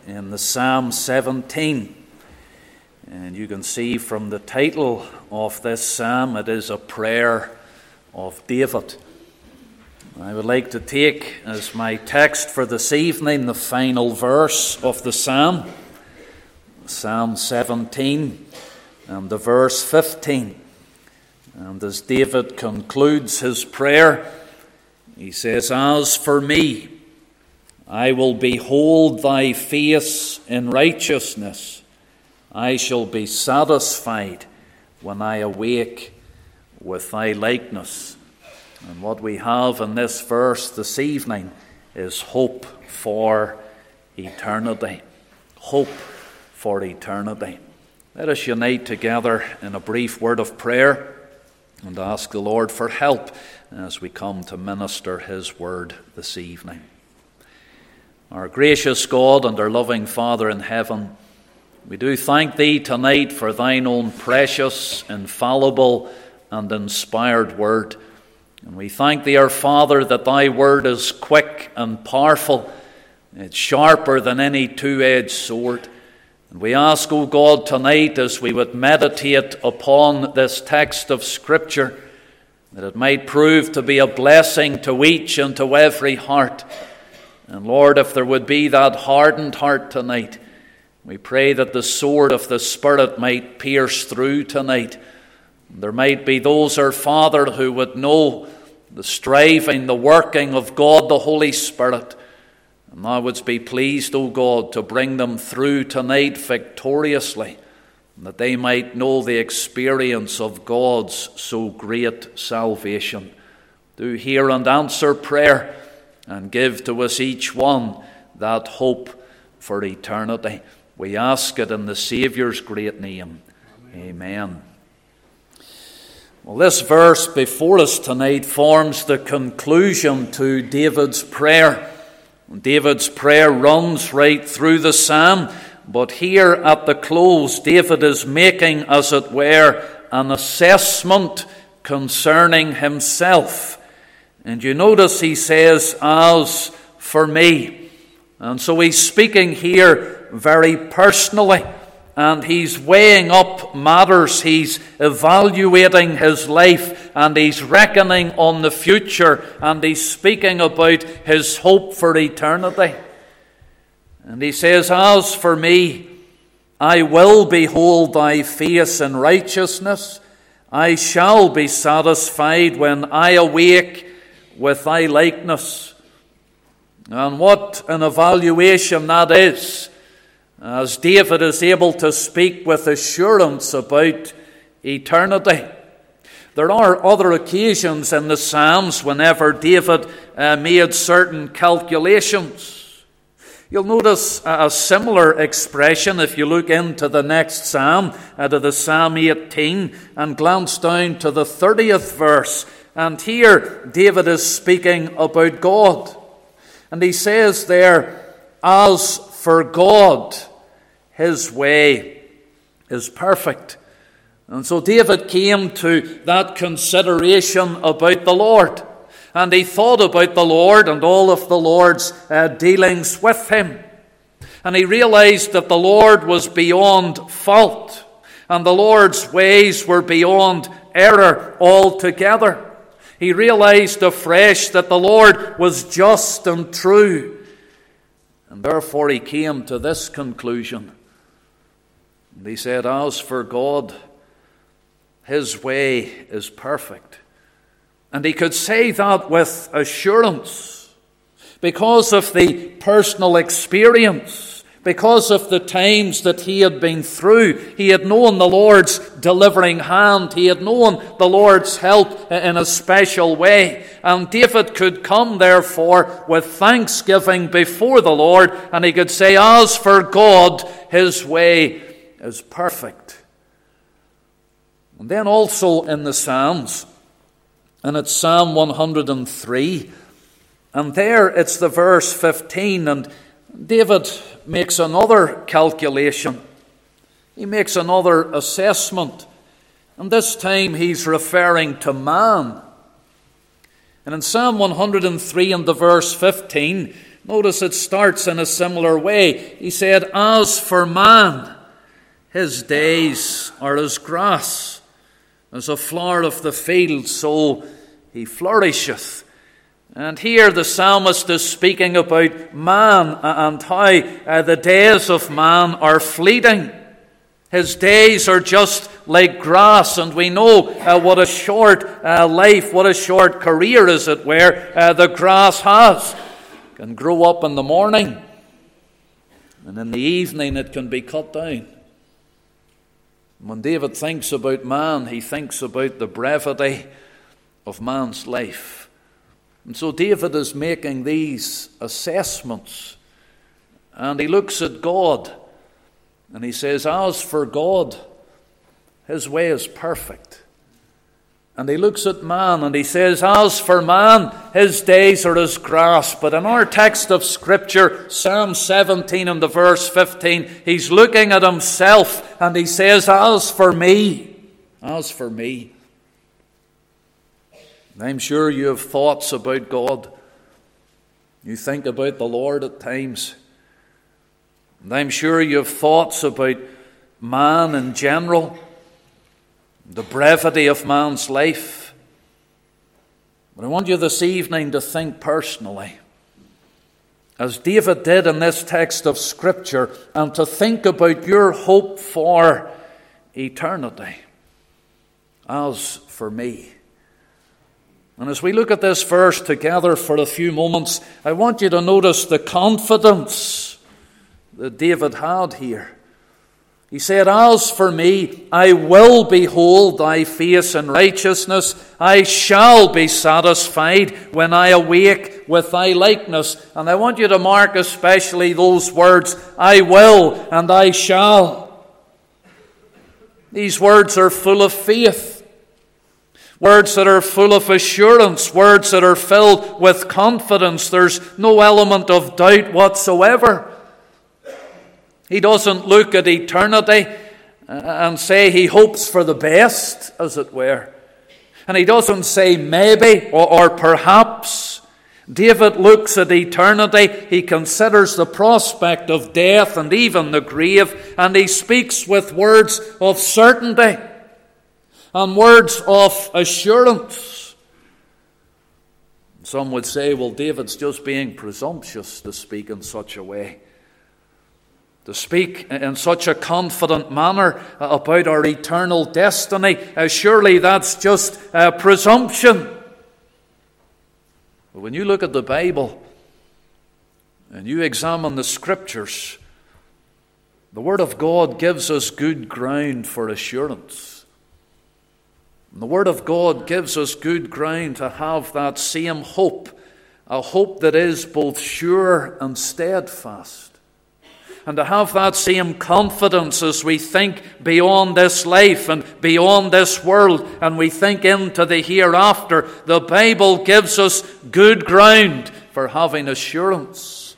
in the Psalm 17. And you can see from the title of this psalm, it is a prayer of David. I would like to take as my text for this evening the final verse of the psalm, Psalm 17 and the verse 15. And as David concludes his prayer, he says, "As for me, I will behold thy face in righteousness. I shall be satisfied when I awake with thy likeness." And what we have in this verse this evening is hope for eternity. Hope for eternity. Let us unite together in a brief word of prayer and ask the Lord for help as we come to minister his word this evening. Our gracious God and our loving Father in heaven, we do thank thee tonight for thine own precious, infallible, and inspired word. And we thank thee, our Father, that thy word is quick and powerful. It's sharper than any two-edged sword. And we ask, O God, tonight as we would meditate upon this text of Scripture, that it might prove to be a blessing to each and to every heart. And Lord, if there would be that hardened heart tonight, we pray that the sword of the Spirit might pierce through tonight. There might be those, our Father, who would know the striving, the working of God the Holy Spirit. And thou wouldst be pleased, O God, to bring them through tonight victoriously, and that they might know the experience of God's so great salvation. Do hear and answer prayer, and give to us each one that hope for eternity. We ask it in the Saviour's great name. Amen. Well, this verse before us tonight forms the conclusion to David's prayer. David's prayer runs right through the psalm, but here at the close, David is making, as it were, an assessment concerning himself. And you notice he says, "As for me." And so he's speaking here very personally, and he's weighing up matters. He's evaluating his life, and he's reckoning on the future, and he's speaking about his hope for eternity. And he says, "As for me, I will behold thy face in righteousness. I shall be satisfied when I awake with thy likeness." And what an evaluation that is, as David is able to speak with assurance about eternity. There are other occasions in the Psalms whenever David made certain calculations. You'll notice a similar expression if you look into the next psalm, to the Psalm 18, and glance down to the 30th verse. And here David is speaking about God. And he says there, "As for God, his way is perfect." And so David came to that consideration about the Lord. And he thought about the Lord and all of the Lord's dealings with him. And he realized that the Lord was beyond fault. And the Lord's ways were beyond error altogether. He realized afresh that the Lord was just and true. And therefore he came to this conclusion. And he said, "As for God, his way is perfect." And he could say that with assurance because of the personal experience. Because of the times that he had been through. He had known the Lord's delivering hand. He had known the Lord's help in a special way. And David could come, therefore, with thanksgiving before the Lord, and he could say, "As for God, his way is perfect." And then also in the Psalms, and it's Psalm 103, and there it's the verse 15, and David makes another calculation. He makes another assessment. And this time he's referring to man. And in Psalm 103 and the verse 15, Notice it starts in a similar way. He said, as for man, his days are as grass, as a flower of the field, so he flourisheth. And here the psalmist is speaking about man and how the days of man are fleeting. His days are just like grass, and we know what a short life, what a short career, as it were, the grass has. It can grow up in the morning, and in the evening it can be cut down. When David thinks about man, he thinks about the brevity of man's life. And so David is making these assessments, and he looks at God, and he says, as for God, his way is perfect. And he looks at man and he says, as for man, his days are as grass. But in our text of Scripture, Psalm 17 and the verse 15, he's looking at himself and he says, as for me. And I'm sure you have thoughts about God. You think about the Lord at times. And I'm sure you have thoughts about man in general, the brevity of man's life. But I want you this evening to think personally, as David did in this text of Scripture, and to think about your hope for eternity. As for me. And as we look at this verse together for a few moments, I want you to notice the confidence that David had here. He said, as for me, I will behold thy face in righteousness. I shall be satisfied when I awake with thy likeness. And I want you to mark especially those words, I will and I shall. These words are full of faith. Words that are full of assurance. Words that are filled with confidence. There's no element of doubt whatsoever. He doesn't look at eternity and say he hopes for the best, as it were. And he doesn't say maybe or perhaps. David looks at eternity. He considers the prospect of death and even the grave. And he speaks with words of certainty and words of assurance. Some would say, well, David's just being presumptuous to speak in such a way. To speak in such a confident manner about our eternal destiny, surely that's just presumption. But when you look at the Bible and you examine the Scriptures, the Word of God gives us good ground for assurance. And the Word of God gives us good ground to have that same hope, a hope that is both sure and steadfast. And to have that same confidence as we think beyond this life and beyond this world, and we think into the hereafter, the Bible gives us good ground for having assurance.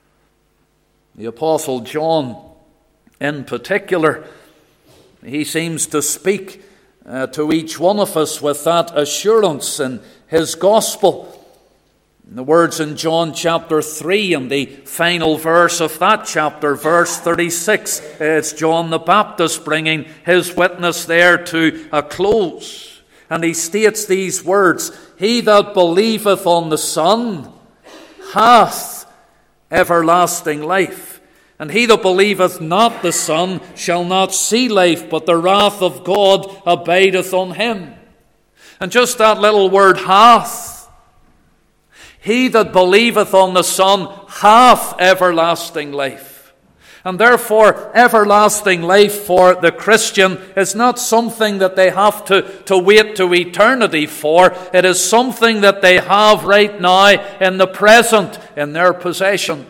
The Apostle John, in particular, he seems to speak to each one of us with that assurance in his gospel. The words in John chapter 3 and the final verse of that chapter, verse 36, it's John the Baptist bringing his witness there to a close. And he states these words, he that believeth on the Son hath everlasting life. And he that believeth not the Son shall not see life, but the wrath of God abideth on him. And just that little word hath. He that believeth on the Son hath everlasting life. And therefore, everlasting life for the Christian is not something that they have to wait to eternity for. It is something that they have right now in the present, in their possession.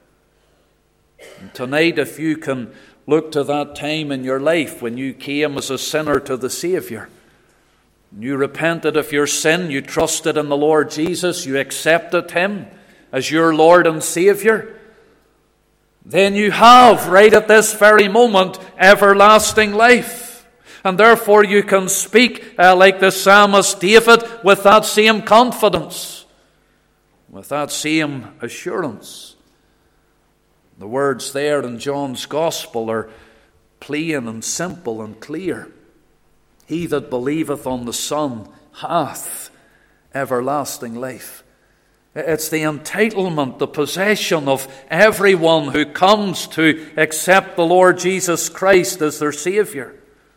And tonight, if you can look to that time in your life when you came as a sinner to the Saviour, you repented of your sin, you trusted in the Lord Jesus, you accepted Him as your Lord and Saviour, then you have, right at this very moment, everlasting life. And therefore you can speak like the psalmist David with that same confidence. with that same assurance. The words there in John's Gospel are plain and simple and clear. He that believeth on the Son hath everlasting life. It's the entitlement, the possession of everyone who comes to accept the Lord Jesus Christ as their Saviour.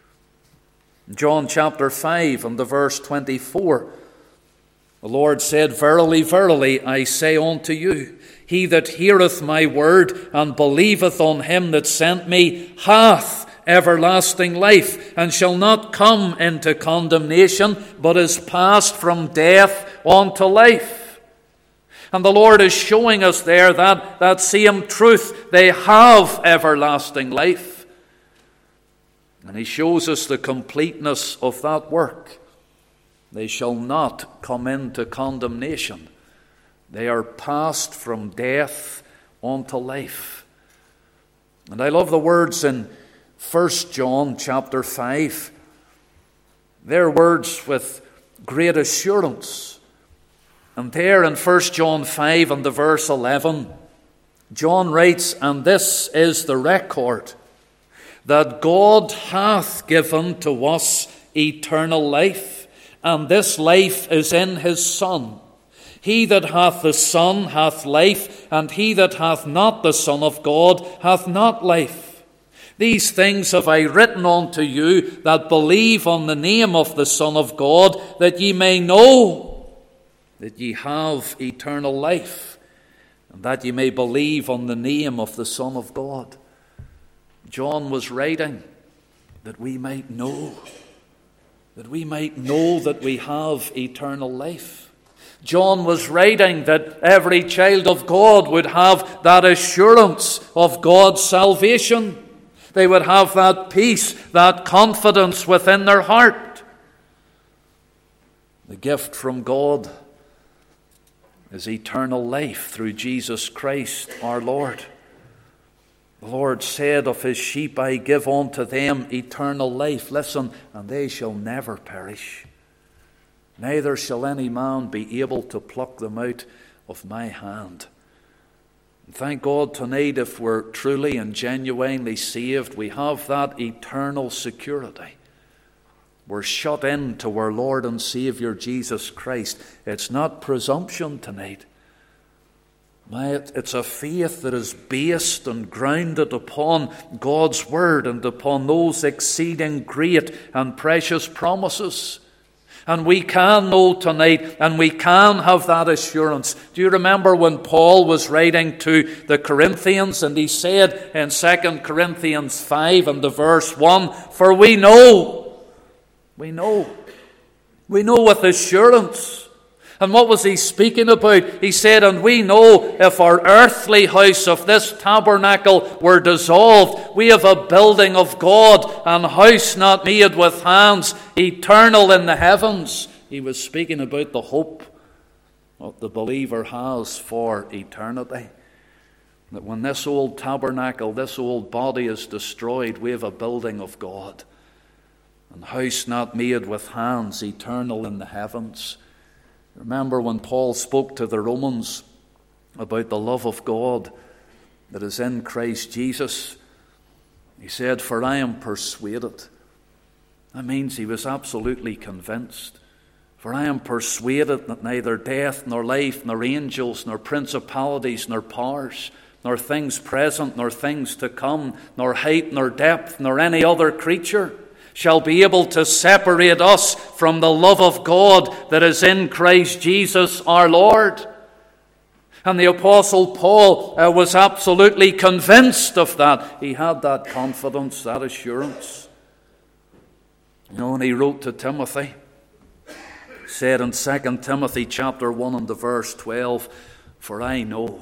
John chapter 5 and the verse 24, the Lord said, Verily, verily, I say unto you, he that heareth my word and believeth on him that sent me hath everlasting life, and shall not come into condemnation, but is passed from death unto life. And the Lord is showing us there that same truth. They have everlasting life. And He shows us the completeness of that work. They shall not come into condemnation. They are passed from death unto life. And I love the words in 1 John chapter 5. They're words with great assurance. And there in 1 John 5 and the verse 11, John writes, And this is the record, that God hath given to us eternal life, and this life is in His Son. He that hath the Son hath life, and he that hath not the Son of God hath not life. These things have I written unto you that believe on the name of the Son of God, that ye may know that ye have eternal life, and that ye may believe on the name of the Son of God. John was writing that we might know, that we have eternal life. John was writing that every child of God would have that assurance of God's salvation. They would have that peace, that confidence within their heart. The gift from God is eternal life through Jesus Christ our Lord. The Lord said of His sheep, I give unto them eternal life. Listen, and they shall never perish. Neither shall any man be able to pluck them out of my hand. And thank God tonight, if we're truly and genuinely saved, we have that eternal security. We're shut in to our Lord and Saviour Jesus Christ. It's not presumption tonight. It's a faith that is based and grounded upon God's Word and upon those exceeding great and precious promises. And we can know tonight, and we can have that assurance. Do you remember when Paul was writing to the Corinthians, and he said in 2 Corinthians 5 and the verse 1, For we know with assurance. And what was he speaking about? He said, And we know if our earthly house of this tabernacle were dissolved, we have a building of God, an house not made with hands, eternal in the heavens. He was speaking about the hope that the believer has for eternity. That when this old tabernacle, this old body is destroyed, we have a building of God. An house not made with hands, eternal in the heavens. Remember when Paul spoke to the Romans about the love of God that is in Christ Jesus? He said, For I am persuaded. That means he was absolutely convinced. For I am persuaded that neither death, nor life, nor angels, nor principalities, nor powers, nor things present, nor things to come, nor height, nor depth, nor any other creature shall be able to separate us from the love of God that is in Christ Jesus our Lord. And the Apostle Paul was absolutely convinced of that. He had that confidence, that assurance. You know, when he wrote to Timothy, he said in 2 Timothy chapter 1 and the verse 12, For I know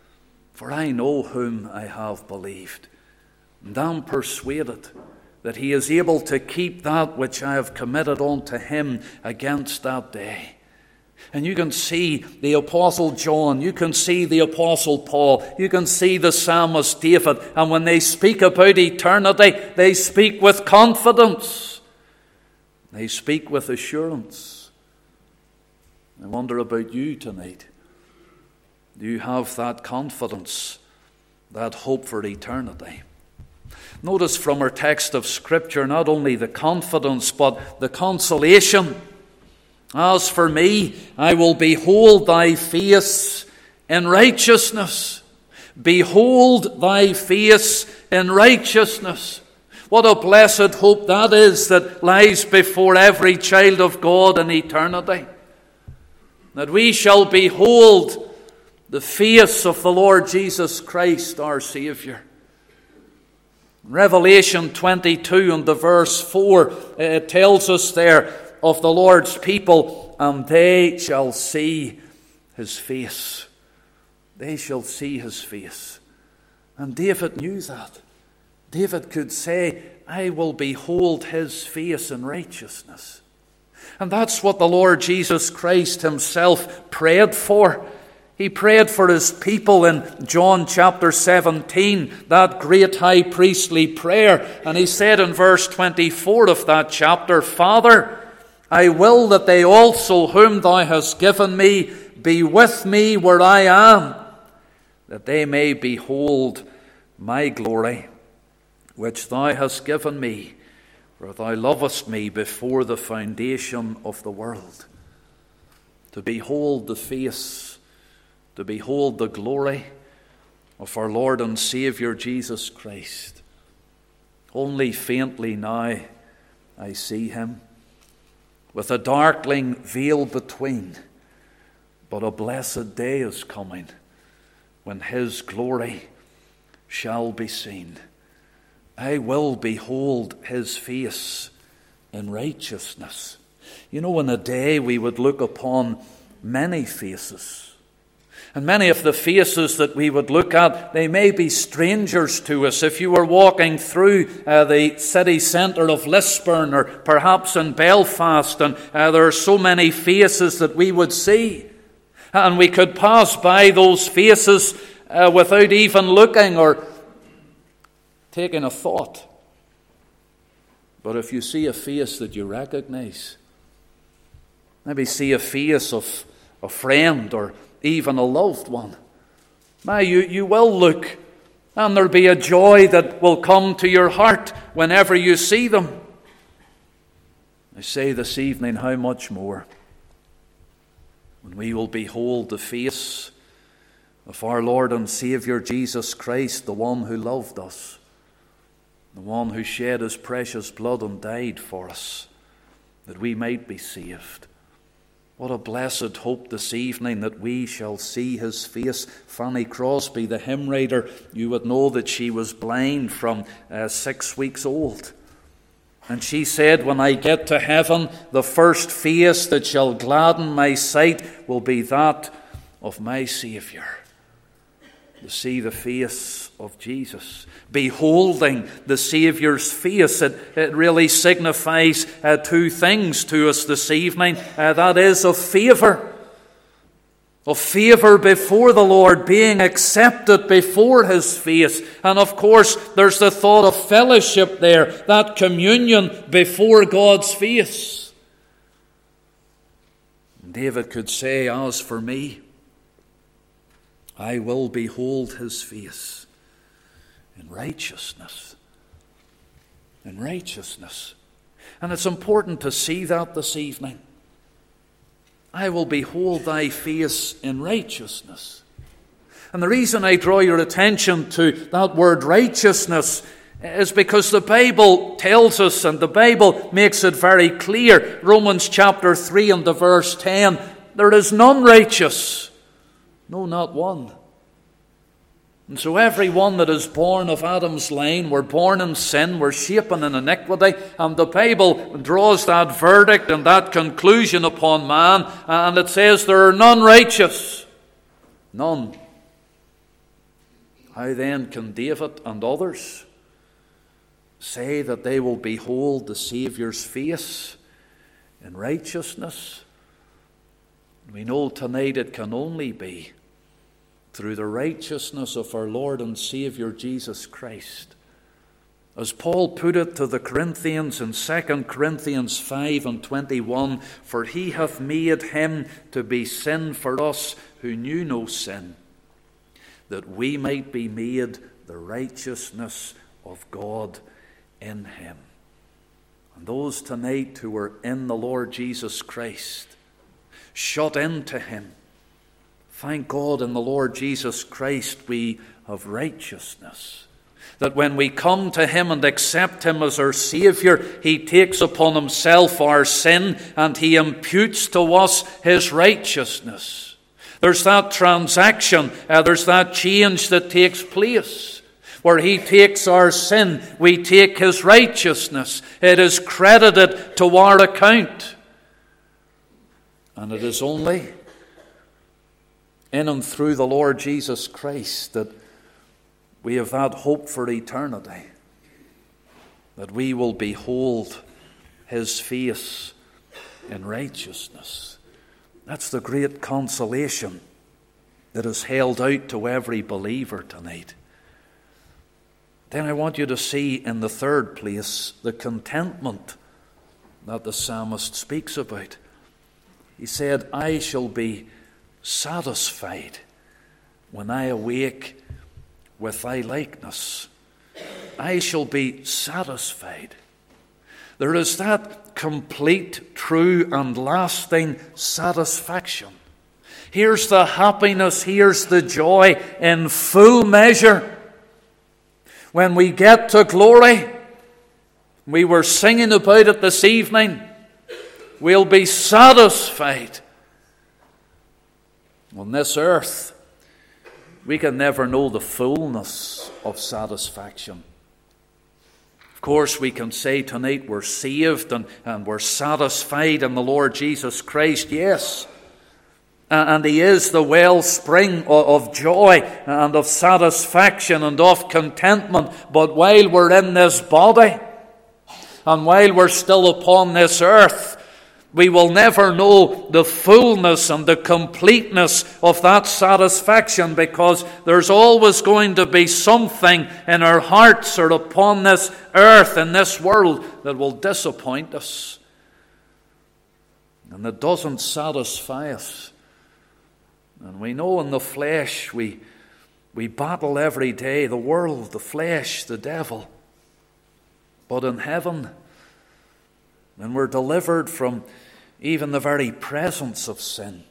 whom I have believed, and am persuaded that he is able to keep that which I have committed unto him against that day. And you can see the Apostle John, you can see the Apostle Paul, you can see the psalmist David, and when they speak about eternity, they speak with confidence. They speak with assurance. I wonder about you tonight. Do you have that confidence, that hope for eternity? Notice from our text of Scripture not only the confidence but the consolation. As for me, I will behold thy face in righteousness. Behold thy face in righteousness. What a blessed hope that is that lies before every child of God in eternity. That we shall behold the face of the Lord Jesus Christ, our Saviour. Revelation 22 and the verse 4, it tells us there of the Lord's people, and they shall see his face. They shall see his face. And David knew that. David could say, I will behold his face in righteousness. And that's what the Lord Jesus Christ himself prayed for. He prayed for his people in John chapter 17, that great high priestly prayer. And he said in verse 24 of that chapter, Father, I will that they also whom thou hast given me be with me where I am, that they may behold my glory, which thou hast given me, for thou lovest me before the foundation of the world. To behold the face, to behold the glory of our Lord and Saviour Jesus Christ. Only faintly now I see him, with a darkling veil between, but a blessed day is coming when his glory shall be seen. I will behold his face in righteousness. You know, in a day we would look upon many faces. And many of the faces that we would look at, they may be strangers to us. If you were walking through the city centre of Lisburn or perhaps in Belfast, and there are so many faces that we would see. And we could pass by those faces without even looking or taking a thought. But if you see a face that you recognize, maybe see a face of a friend or even a loved one, you will look, and there'll be a joy that will come to your heart whenever you see them. I say this evening, how much more when we will behold the face of our Lord and Saviour Jesus Christ, the one who loved us, the one who shed his precious blood and died for us, that we might be saved. What a blessed hope this evening that we shall see his face. Fanny Crosby, the hymn writer, you would know that she was blind from 6 weeks old. And she said, when I get to heaven, the first face that shall gladden my sight will be that of my Saviour. To see the face of Jesus, beholding the Saviour's face, it really signifies two things to us this evening. That is of favour before the Lord, being accepted before his face. And of course, there's the thought of fellowship there, that communion before God's face. David could say, as for me, I will behold his face in righteousness. In righteousness. And it's important to see that this evening. I will behold thy face in righteousness. And the reason I draw your attention to that word righteousness is because the Bible tells us, and the Bible makes it very clear, Romans chapter 3 and the verse 10, there is none righteous. No, not one. And so everyone that is born of Adam's line, we're born in sin, we're shapen in iniquity, and the Bible draws that verdict and that conclusion upon man, and it says there are none righteous. None. How then can David and others say that they will behold the Saviour's face in righteousness? We know tonight it can only be through the righteousness of our Lord and Saviour Jesus Christ. As Paul put it to the Corinthians in 2 Corinthians 5 and 21, for he hath made him to be sin for us who knew no sin, that we might be made the righteousness of God in him. And those tonight who are in the Lord Jesus Christ, shut into him, thank God in the Lord Jesus Christ we have righteousness. That when we come to him and accept him as our Saviour, he takes upon himself our sin and he imputes to us his righteousness. There's that transaction, there's that change that takes place. Where he takes our sin, we take his righteousness. It is credited to our account. And it is only in and through the Lord Jesus Christ that we have that hope for eternity, that we will behold his face in righteousness. That's the great consolation that is held out to every believer tonight. Then I want you to see in the third place the contentment that the psalmist speaks about. He said, I shall be satisfied when I awake with thy likeness. I shall be satisfied. There is that complete, true, and lasting satisfaction. Here's the happiness, here's the joy in full measure. When we get to glory, we were singing about it this evening, we'll be satisfied. On this earth, we can never know the fullness of satisfaction. Of course, we can say tonight we're saved and we're satisfied in the Lord Jesus Christ, yes. And he is the wellspring of joy and of satisfaction and of contentment. But while we're in this body, and while we're still upon this earth, we will never know the fullness and the completeness of that satisfaction, because there's always going to be something in our hearts or upon this earth, in this world, that will disappoint us and that doesn't satisfy us. And we know in the flesh we battle every day, the world, the flesh, the devil. But in heaven, when we're delivered from even the very presence of sin,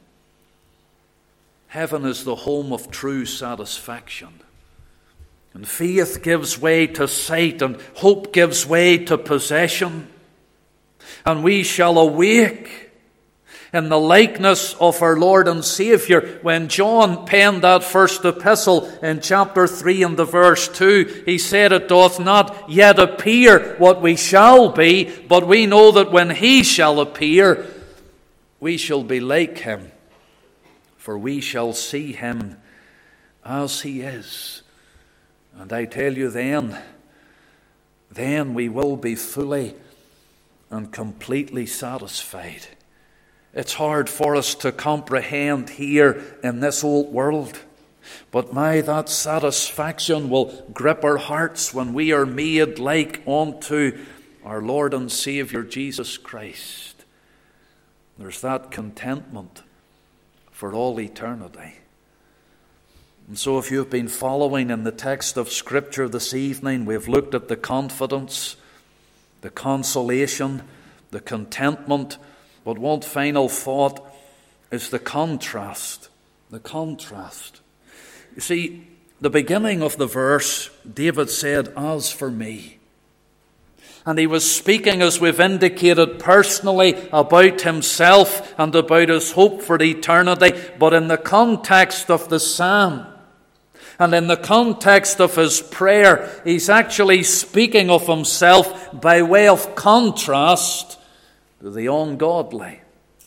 heaven is the home of true satisfaction. And faith gives way to sight, and hope gives way to possession. And we shall awake in the likeness of our Lord and Saviour. When John penned that first epistle in chapter 3 and the verse 2, he said, it doth not yet appear what we shall be, but we know that when he shall appear, we shall be like him, for we shall see him as he is. And I tell you then we will be fully and completely satisfied. It's hard for us to comprehend here in this old world. But that satisfaction will grip our hearts when we are made like unto our Lord and Saviour Jesus Christ. There's that contentment for all eternity. And so if you've been following in the text of Scripture this evening, we've looked at the confidence, the consolation, the contentment. But one final thought is the contrast. The contrast. You see, the beginning of the verse, David said, as for me. And he was speaking, as we've indicated, personally about himself and about his hope for eternity. But in the context of the psalm, and in the context of his prayer, he's actually speaking of himself by way of contrast to the ungodly.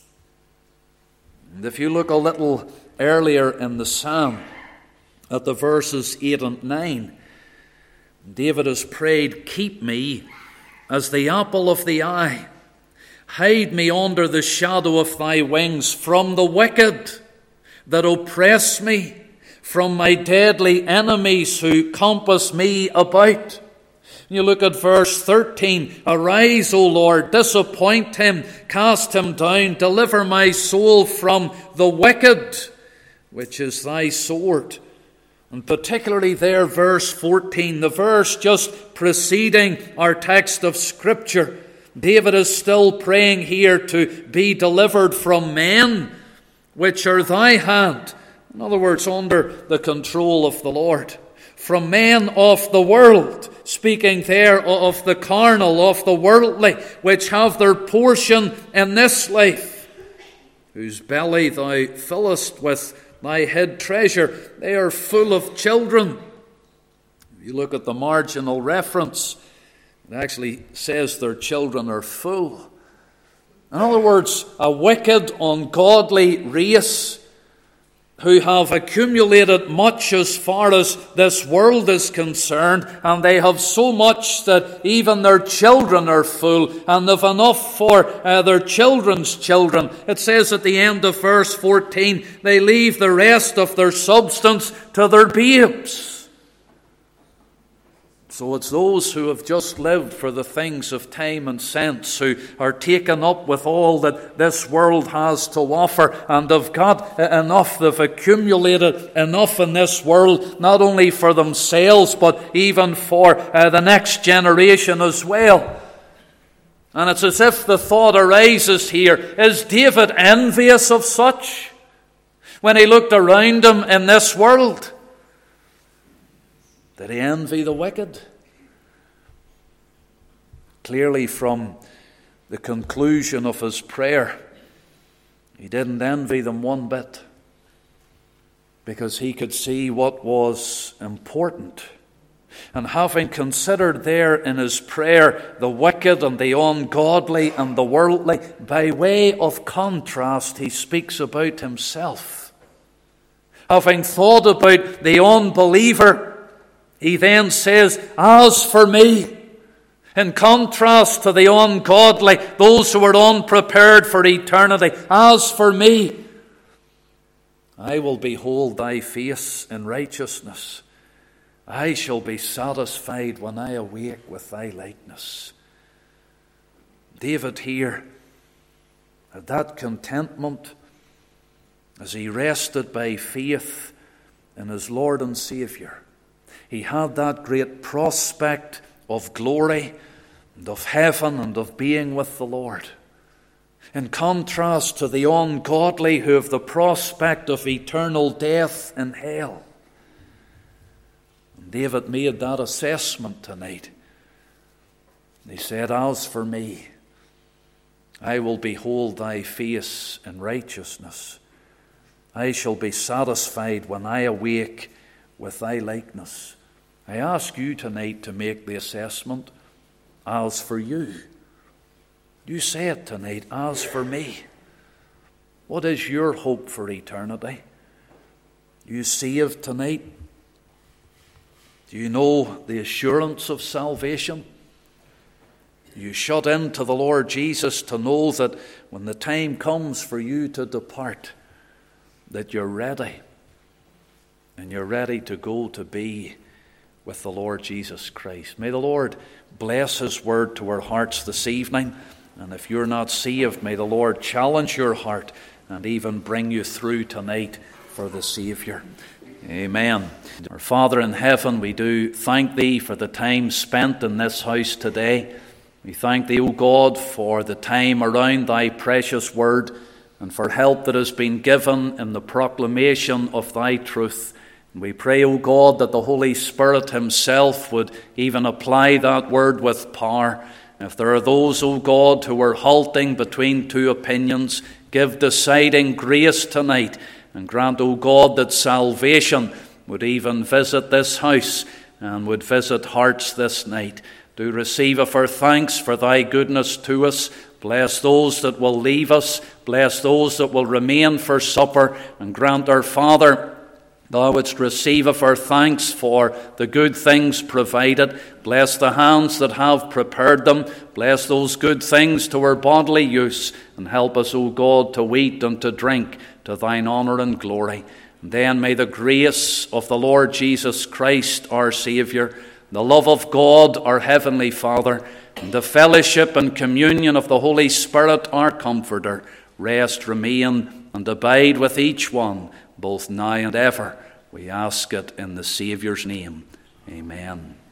And if you look a little earlier in the psalm, at the verses 8 and 9, David has prayed, keep me as the apple of the eye. Hide me under the shadow of thy wings from the wicked that oppress me, from my deadly enemies who compass me about. You look at verse 13. Arise, O Lord, disappoint him, cast him down, deliver my soul from the wicked, which is thy sword. And particularly there, verse 14, the verse just preceding our text of Scripture. David is still praying here to be delivered from men, which are thy hand. In other words, under the control of the Lord. From men of the world, speaking there of the carnal, of the worldly, which have their portion in this life, whose belly thou fillest with thy hid treasure. They are full of children. If you look at the marginal reference, it actually says their children are full. In other words, a wicked, ungodly race who have accumulated much as far as this world is concerned, and they have so much that even their children are full, and they've enough for their children's children. It says at the end of verse 14, they leave the rest of their substance to their babes. So it's those who have just lived for the things of time and sense, who are taken up with all that this world has to offer, and have got enough, they've accumulated enough in this world, not only for themselves, but even for the next generation as well. And it's as if the thought arises here, is David envious of such when he looked around him in this world? Did he envy the wicked? Clearly from the conclusion of his prayer, he didn't envy them one bit, because he could see what was important. And having considered there in his prayer the wicked and the ungodly and the worldly, by way of contrast he speaks about himself. Having thought about the unbeliever, he then says, as for me, in contrast to the ungodly, those who are unprepared for eternity, as for me, I will behold thy face in righteousness. I shall be satisfied when I awake with thy likeness. David here had that contentment as he rested by faith in his Lord and Saviour. He had that great prospect of glory and of heaven and of being with the Lord. In contrast to the ungodly who have the prospect of eternal death in hell. And David made that assessment tonight. He said, as for me, I will behold thy face in righteousness. I shall be satisfied when I awake with thy likeness. I ask you tonight to make the assessment, as for you. You say it tonight, as for me. What is your hope for eternity? You saved tonight? Do you know the assurance of salvation? You shut into the Lord Jesus to know that when the time comes for you to depart, that you're ready. And you're ready to go to be with the Lord Jesus Christ. May the Lord bless His word to our hearts this evening. And if you're not saved, may the Lord challenge your heart and even bring you through tonight for the Saviour. Amen. Our Father in heaven, we do thank Thee for the time spent in this house today. We thank Thee, O God, for the time around Thy precious word and for help that has been given in the proclamation of Thy truth. We pray, O God, that the Holy Spirit Himself would even apply that word with power. If there are those, O God, who are halting between two opinions, give deciding grace tonight, and grant, O God, that salvation would even visit this house and would visit hearts this night. Do receive of our thanks for Thy goodness to us. Bless those that will leave us. Bless those that will remain for supper, and grant our Father, Thou wouldst receive of our thanks for the good things provided. Bless the hands that have prepared them. Bless those good things to our bodily use. And help us, O God, to eat and to drink to Thine honour and glory. And then may the grace of the Lord Jesus Christ, our Saviour, the love of God, our Heavenly Father, and the fellowship and communion of the Holy Spirit, our Comforter, rest, remain, and abide with each one, both now and ever. We We ask it in the Saviour's name. Amen.